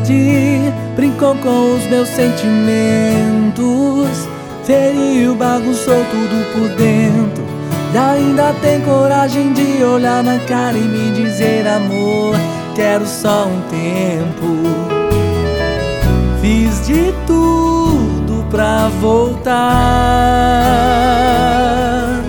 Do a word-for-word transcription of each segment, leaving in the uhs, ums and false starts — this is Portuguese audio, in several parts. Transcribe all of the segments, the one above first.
tarde brincou com os meus sentimentos, feriu, bagunçou tudo por dentro. E ainda tem coragem de olhar na cara e me dizer: amor, quero só um tempo. Fiz de tudo pra voltar,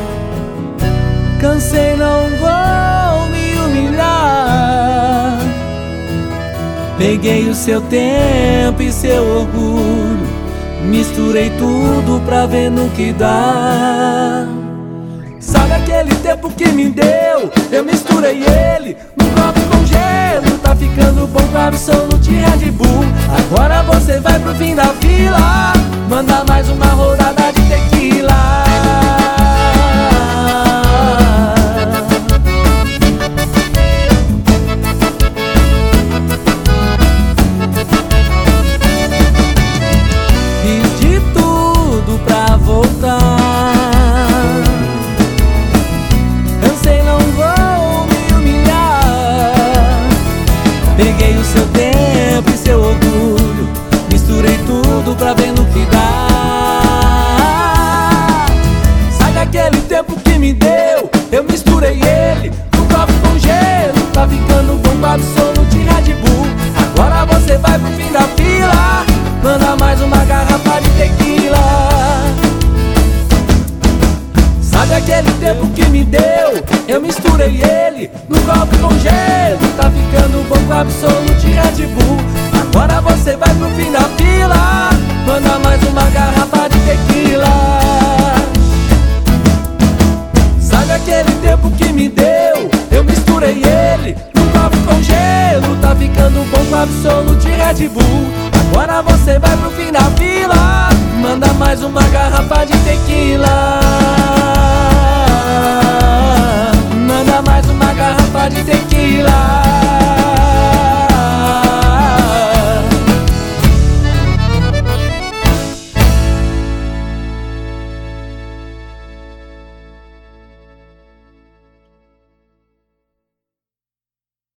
cansei, não vou me humilhar. Peguei o seu tempo e seu orgulho, misturei tudo pra ver no que dá. Sabe aquele tempo que me deu? Eu misturei ele num copo com gelo. Tá ficando bom com Absolute Red Bull. Agora você vai pro fim da fila, manda mais uma rodada de tequila. Fiz de tudo pra voltar, peguei o seu tempo e seu orgulho, misturei tudo pra ver no que dá. Sabe aquele tempo que me deu? Eu misturei ele num copo com gelo. Tá ficando bom com Absolute Red Bull. Agora você vai pro fim da fila, manda mais uma garrafa de tequila. Sabe aquele tempo que me deu? Eu misturei ele no copo com gelo. Tá ficando bom com Absolute Red Bull. Agora você vai pro fim da fila, manda mais uma garrafa de tequila. Sabe aquele tempo que me deu? Eu misturei ele no copo com gelo. Tá ficando bom com Absolute Red Bull. Agora você vai pro fim da fila, manda mais uma garrafa de tequila.